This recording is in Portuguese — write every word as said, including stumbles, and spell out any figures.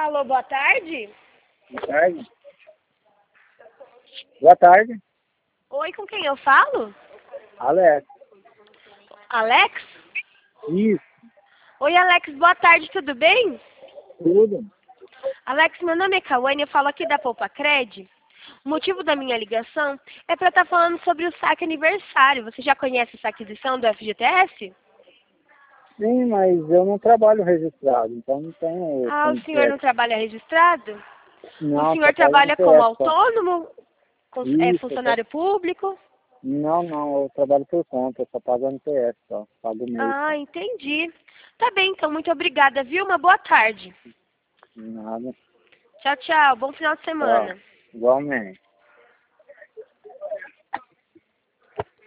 Alô, boa tarde. Boa tarde. Boa tarde. Oi, com quem eu falo? Alex. Alex? Isso. Oi, Alex, boa tarde, tudo bem? Tudo. Alex, meu nome é Cauane, eu falo aqui da Poupa Cred. O motivo da minha ligação é para estar falando sobre o saque aniversário. Você já conhece essa aquisição do F G T S? Sim, mas eu não trabalho registrado, então não tenho Ah, o como senhor ter. não trabalha registrado? O Não, senhor só pago trabalha como M P S só. autônomo? Com- É Isso, eu só... funcionário público? Não, não, eu trabalho por conta, eu só pago M P S só, pago mês só. Ah, entendi. Tá bem, então, muito obrigada, viu? Uma boa tarde. Nada. Tchau, tchau. Bom final de Ó, semana. igualmente.